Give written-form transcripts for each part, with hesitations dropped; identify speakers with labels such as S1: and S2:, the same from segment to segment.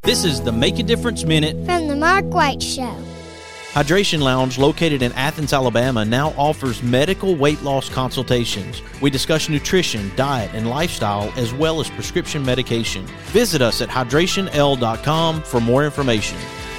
S1: This is the Make a Difference Minute
S2: from the Mark White Show.
S1: Hydration Lounge, located in Athens, Alabama, now offers medical weight loss consultations. We discuss nutrition, diet, and lifestyle, as well as prescription medication. Visit us at hydrationl.com for more information.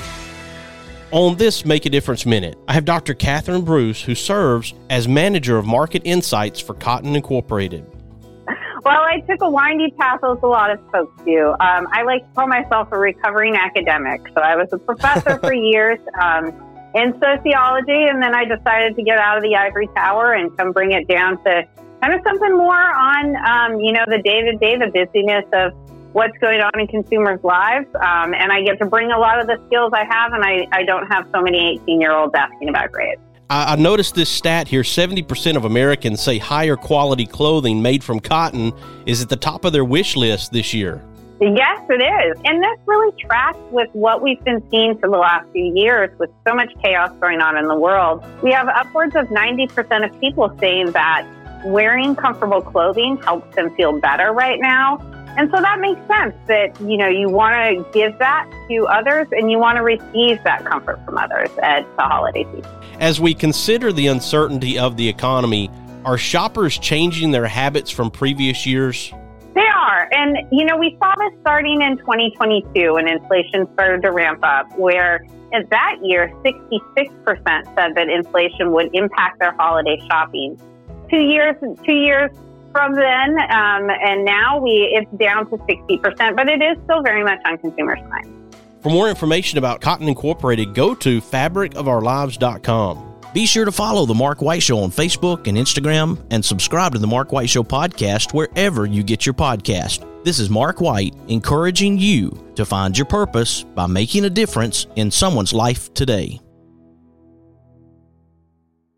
S3: On this Make a Difference Minute, I have Dr. Catherine Bruce, who serves as Manager of Market Insights for Cotton Incorporated.
S4: Well, I took a windy path, as a lot of folks do. I like to call myself a recovering academic. So I was a professor for years in sociology, and then I decided to get out of the ivory tower and come bring it down to kind of something more on, the day-to-day, the busyness of what's going on in consumers' lives. And I get to bring a lot of the skills I have, and I don't have so many 18-year-olds asking about grades.
S3: I noticed this stat here. 70% of Americans say higher quality clothing made from cotton is at the top of their wish list this year.
S4: Yes, it is. And this really tracks with what we've been seeing for the last few years with so much chaos going on in the world. We have upwards of 90% of people saying that wearing comfortable clothing helps them feel better right now. And so that makes sense that, you want to give that to others and you want to receive that comfort from others at the holiday season.
S3: As we consider the uncertainty of the economy, are shoppers changing their habits from previous years?
S4: They are. And, we saw this starting in 2022 when inflation started to ramp up, where in that year, 66% said that inflation would impact their holiday shopping. Two years from then, and now it's down to 60%, but it is still very much on consumers' minds.
S3: For more information about Cotton Incorporated, go to fabricofourlives.com.
S1: Be sure to follow The Mark White Show on Facebook and Instagram, and subscribe to The Mark White Show podcast wherever you get your podcast. This is Mark White, encouraging you to find your purpose by making a difference in someone's life today.